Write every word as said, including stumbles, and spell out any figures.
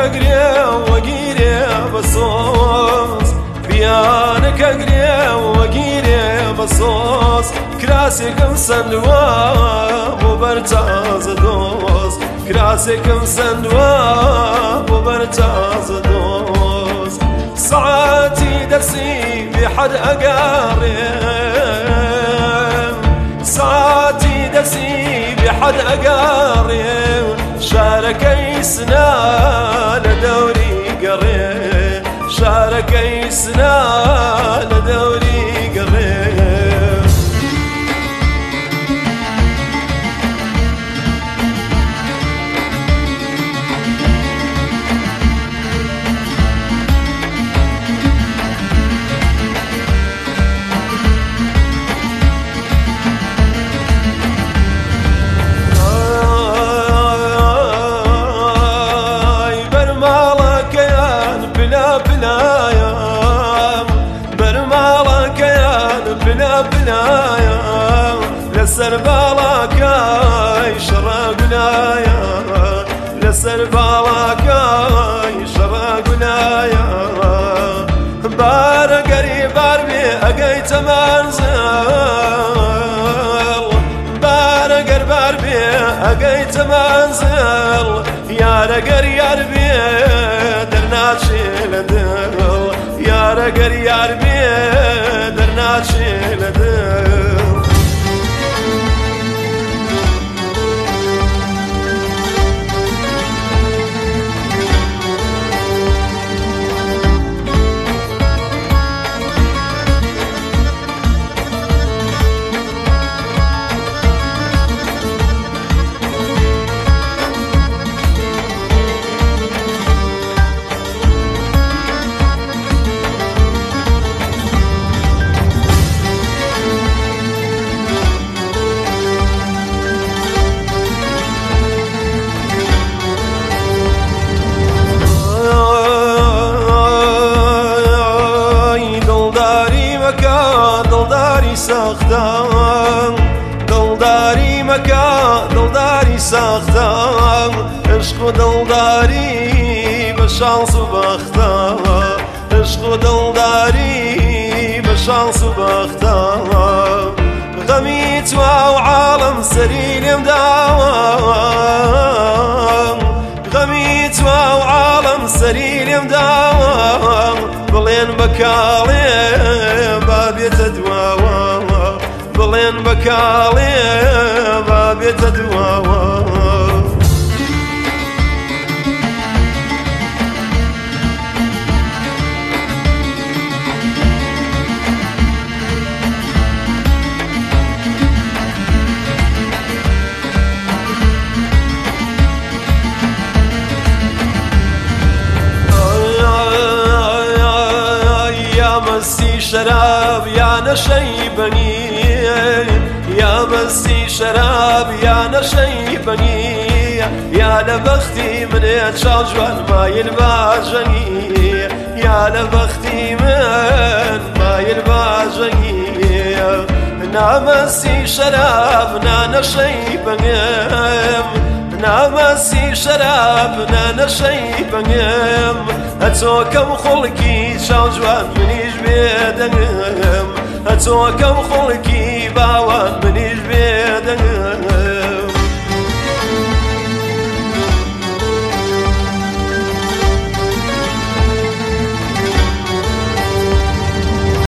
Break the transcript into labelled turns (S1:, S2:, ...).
S1: قريه وقيري بصوص بيانك قريه وقيري بصوص كراسيكم سندوا وبرتاز دوس كراسيكم سندوا وبرتاز دوس ساعاتي درسي بحد أقارب ساعاتي درسي بحد أقارب شاركي سنة لدوري قريب شاركي سنة لدوري قريب بلا بلايا لسر بالاكاي شرقنايا لسر بالاكاي شرقنايا بار قريب باربي اقيت منزل بار قريب باربي اقيت منزل يا رقر يا ربي درنا شيل دل يا رقر يا ربي درنا شيل دل ساختم دلداری مکا دلداری ساختم عشق و دلداری به شانس و بختم عشق و دلداری به شانس و بختم غمی تو و عالم سرینم داوم غمی تو و عالم سرینم داوم بلین بکالی بابی تدواوم بلين بكالي بابي تدواوا يا مسي شراب يا نشيبني يا مسي شراب يا نشيبني يا لبختي من يتشاجوان ما يلباجني يا لبختي من ما يلباجني نامسي شراب نا نشيبني نامسي شراب نا نشيبني هتوكم خلقي شاجوان منيش بيدنم هتوكم خلقي باوان منيش